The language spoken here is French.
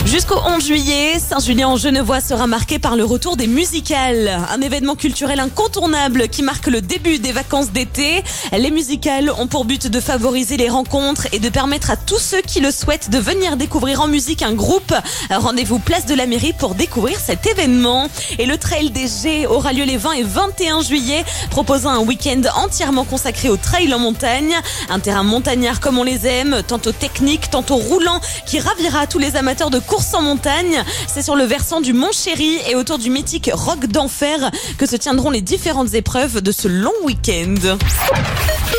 Jusqu'au 11 juillet, Saint-Julien-en-Genevois sera marqué par le retour des musicales. Un événement culturel incontournable qui marque le début des vacances d'été. Les musicales ont pour but de favoriser les rencontres et de permettre à tous ceux qui le souhaitent de venir découvrir en musique un groupe. Rendez-vous place de la mairie pour découvrir cet événement. Et le Trail des Gets aura lieu les 20 et 21 juillet, proposant un week-end entièrement consacré au trail en montagne. Un terrain montagnard comme on les aime, tantôt technique, tantôt roulant, qui ravira tous les amateurs de course en montagne. C'est sur le versant du Mont Chéry et autour du mythique Roc d'Enfer que se tiendront les différentes épreuves de ce long week-end.